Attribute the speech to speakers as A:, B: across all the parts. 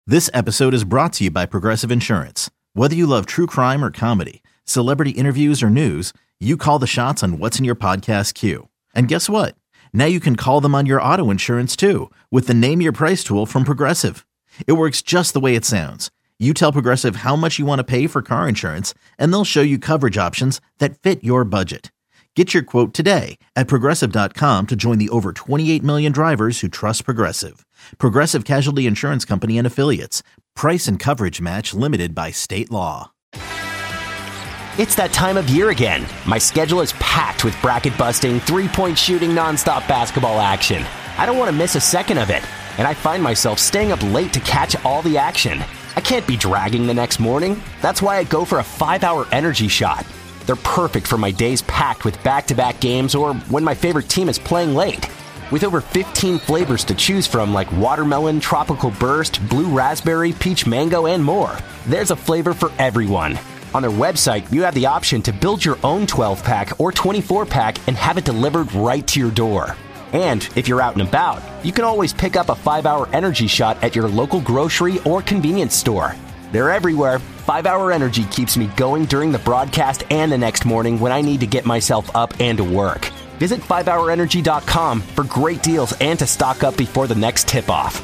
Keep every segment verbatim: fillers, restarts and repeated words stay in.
A: This episode is brought to you by Progressive Insurance. Whether you love true crime or comedy, celebrity interviews or news, you call the shots on what's in your podcast queue. And guess what? Now you can call them on your auto insurance too with the Name Your Price tool from Progressive. It works just the way it sounds. You tell Progressive how much you want to pay for car insurance, and they'll show you coverage options that fit your budget. Get your quote today at Progressive dot com to join the over twenty-eight million drivers who trust Progressive. Progressive Casualty Insurance Company and Affiliates. Price and coverage match limited by state law.
B: It's that time of year again. My schedule is packed with bracket-busting, three-point shooting, nonstop basketball action. I don't want to miss a second of it, and I find myself staying up late to catch all the action. I can't be dragging the next morning. That's why I go for a five-hour energy shot. They're perfect for my days packed with back-to-back games or when my favorite team is playing late. With over fifteen flavors to choose from like watermelon, tropical burst, blue raspberry, peach mango, and more, there's a flavor for everyone. On their website, you have the option to build your own twelve-pack or twenty-four-pack and have it delivered right to your door. And if you're out and about, you can always pick up a five-hour energy shot at your local grocery or convenience store. They're everywhere. five-hour Energy keeps me going during the broadcast and the next morning when I need to get myself up and to work. Visit five hour energy dot com for great deals and to stock up before the next tip-off.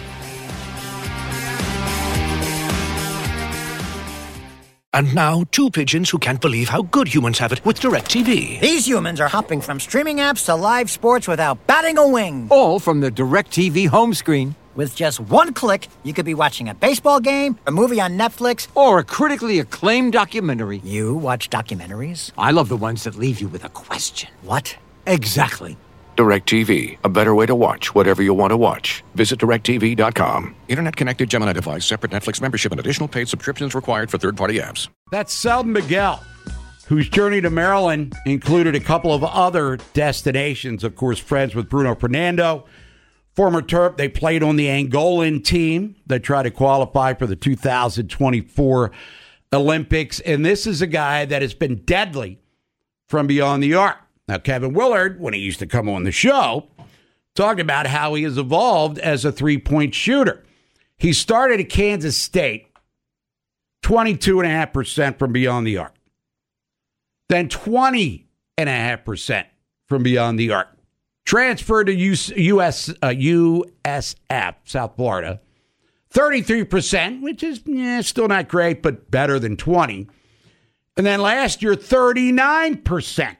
C: And now, two pigeons who can't believe how good humans have it with DirecTV.
D: These humans are hopping from streaming apps to live sports without batting a wing.
E: All from the DirecTV home screen.
D: With just one click, you could be watching a baseball game, a movie on Netflix,
E: or a critically acclaimed documentary.
D: You watch documentaries?
E: I love the ones that leave you with a question.
D: What?
E: Exactly.
C: DirecTV, a better way to watch whatever you want to watch. Visit direct T V dot com.
F: Internet-connected Gemini device, separate Netflix membership, and additional paid subscriptions required for third-party apps.
G: That's Selton Miguel, whose journey to Maryland included a couple of other destinations. Of course, friends with Bruno Fernando, former Terp. They played on the Angolan team that tried to qualify for the two thousand twenty-four Olympics. And this is a guy that has been deadly from beyond the arc. Now, Kevin Willard, when he used to come on the show, talked about how he has evolved as a three-point shooter. He started at Kansas State, twenty-two point five percent from beyond the arc. Then twenty point five percent from beyond the arc. Transferred to U S, uh, U S F, South Florida, thirty-three percent, which is eh, still not great, but better than twenty. And then last year, thirty-nine percent.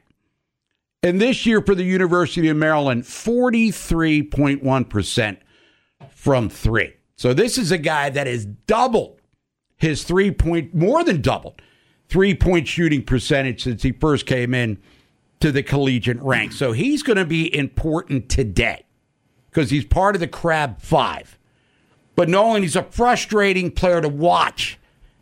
G: And this year for the University of Maryland, forty-three point one percent from three. So this is a guy that has doubled his three-point, more than doubled, three-point shooting percentage since he first came in to the collegiate ranks. So he's going to be important today because he's part of the Crab Five. But Nolan, he's a frustrating player to watch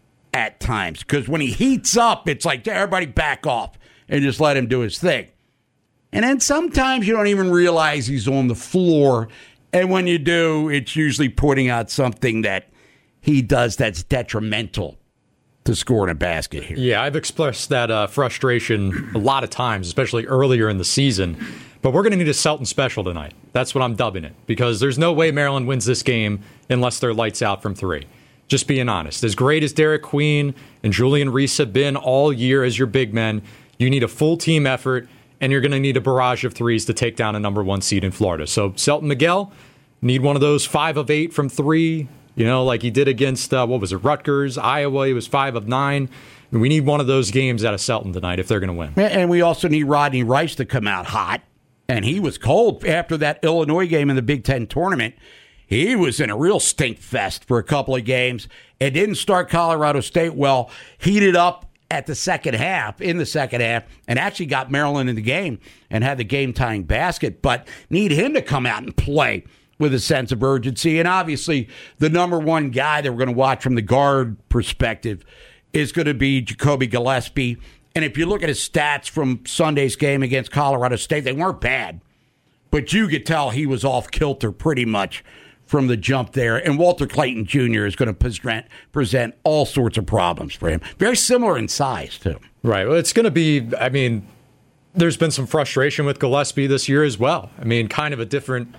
G: at times because when he heats up, it's like everybody back off and just let him do his thing. And then sometimes you don't even realize he's on the floor. And when you do, it's usually pointing out something that he does that's detrimental to scoring a basket here.
H: Yeah, I've expressed that uh, frustration a lot of times, especially earlier in the season. But we're going to need a Selton special tonight. That's what I'm dubbing it. Because there's no way Maryland wins this game unless they're lights out from three. Just being honest. As great as Derek Queen and Julian Reese have been all year as your big men, you need a full team effort. And you're going to need a barrage of threes to take down a number one seed in Florida. So Selton Miguel, need one of those five of eight from three, you know, like he did against, uh, what was it, Rutgers, Iowa. He was five of nine. We need one of those games out of Selton tonight if they're going to win.
G: And we also need Rodney Rice to come out hot. And he was cold after that Illinois game in the Big Ten tournament. He was in a real stink fest for a couple of games. It didn't start Colorado State well. Heated up at the second half, in the second half, and actually got Maryland in the game and had the game-tying basket, but need him to come out and play with a sense of urgency. And obviously, the number one guy that we're going to watch from the guard perspective is going to be Jacoby Gillespie. And if you look at his stats from Sunday's game against Colorado State, they weren't bad, but you could tell he was off kilter pretty much from the jump there. And Walter Clayton Junior is going to present, present all sorts of problems for him. Very similar in size, too.
H: Right. Well, it's going to be, I mean, there's been some frustration with Gillespie this year as well. I mean, kind of a different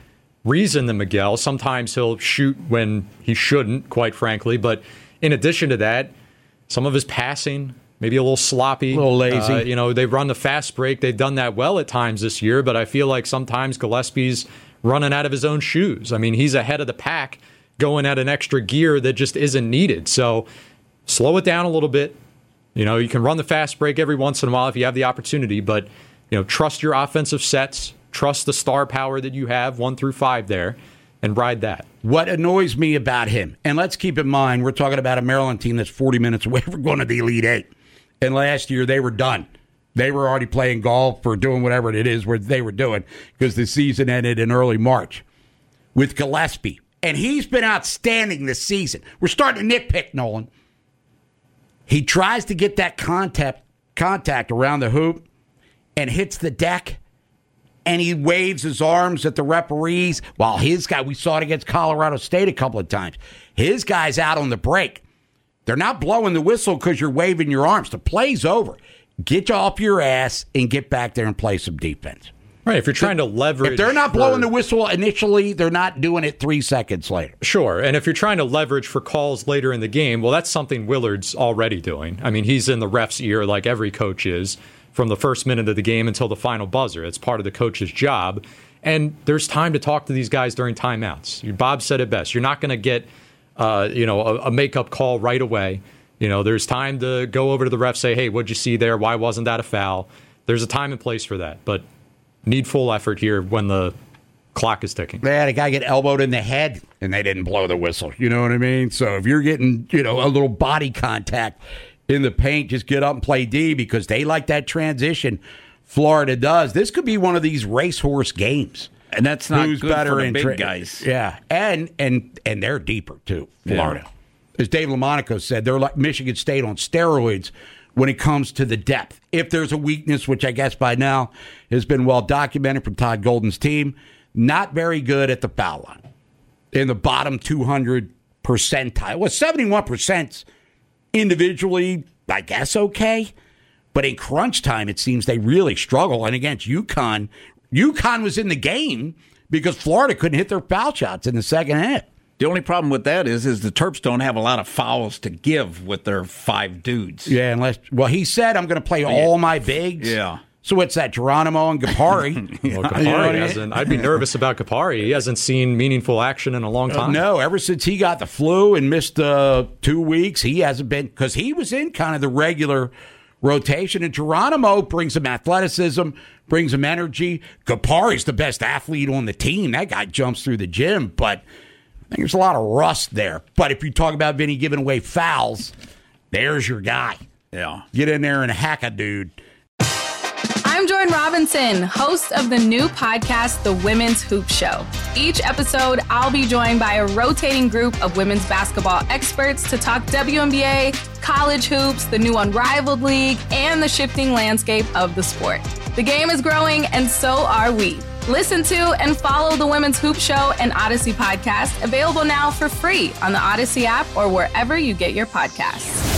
H: reason than Miguel. Sometimes he'll shoot when he shouldn't, quite frankly. But in addition to that, some of his passing, maybe a little sloppy.
G: A little lazy.
H: Uh, you know, they've run the fast break. They've done that well at times this year, but I feel like sometimes Gillespie's running out of his own shoes. I mean, he's ahead of the pack going at an extra gear that just isn't needed. So slow it down a little bit. You know, you can run the fast break every once in a while if you have the opportunity, but, you know, trust your offensive sets. Trust the star power that you have, one through five there, and ride that.
G: What annoys me about him, and let's keep in mind, we're talking about a Maryland team that's forty minutes away from going to the Elite Eight. And last year, they were done. They were already playing golf or doing whatever it is where they were doing because the season ended in early March with Gillespie. And he's been outstanding this season. We're starting to nitpick, Nolan. He tries to get that contact, contact around the hoop and hits the deck. And he waves his arms at the referees while his guy, we saw it against Colorado State a couple of times, his guy's out on the break. They're not blowing the whistle because you're waving your arms. The play's over. Get you off your ass and get back there and play some defense.
H: Right, if you're trying to leverage...
G: If they're not
H: for,
G: blowing the whistle initially, they're not doing it three seconds later.
H: Sure, and if you're trying to leverage for calls later in the game, well, that's something Willard's already doing. I mean, he's in the ref's ear like every coach is, from the first minute of the game until the final buzzer. It's part of the coach's job. And there's time to talk to these guys during timeouts. Bob said it best. You're not going to get uh, you know, a, a make-up call right away. You know, there's time to go over to the ref, say, hey, what'd you see there? Why wasn't that a foul? There's a time and place for that. But need full effort here when the clock is ticking.
G: They had a guy get elbowed in the head, and they didn't blow the whistle. You know what I mean? So if you're getting, you know, a little body contact in the paint, just get up and play D because they like that transition. Florida does. This could be one of these racehorse games.
I: And that's not
G: Who's
I: good
G: better
I: for the
G: in
I: big
G: tra-
I: guys.
G: Yeah, and and and they're deeper, too, Florida.
I: Yeah.
G: As Dave LaMonaco said, they're like Michigan State on steroids when it comes to the depth. If there's a weakness, which I guess by now has been well documented from Todd Golden's team, not very good at the foul line. In the bottom two hundred percentile. Well, seventy-one percent individually, I guess, okay. But in crunch time, it seems they really struggle. And against UConn, UConn was in the game because Florida couldn't hit their foul shots in the second half.
I: The only problem with that is, is the Terps don't have a lot of fouls to give with their five dudes.
G: Yeah, unless, well, he said, I'm going to play all my bigs.
I: Yeah.
G: So what's that, Geronimo and Gapari?
H: Well, Gapari
G: You know what I mean?
H: hasn't. I'd be nervous about Gapari. He hasn't seen meaningful action in a long time.
G: Uh, no, ever since he got the flu and missed uh, two weeks, he hasn't been, because he was in kind of the regular rotation. And Geronimo brings him athleticism, brings him energy. Gapari's the best athlete on the team. That guy jumps through the gym, but I think there's a lot of rust there. But if you talk about Vinny giving away fouls, there's your guy.
I: Yeah.
G: Get in there and hack a dude.
J: I'm Jordan Robinson, host of the new podcast, The Women's Hoop Show. Each episode, I'll be joined by a rotating group of women's basketball experts to talk W N B A, college hoops, the new Unrivaled League, and the shifting landscape of the sport. The game is growing, and so are we. Listen to and follow The Women's Hoop Show and Odyssey podcast, available now for free on the Odyssey app or wherever you get your podcasts.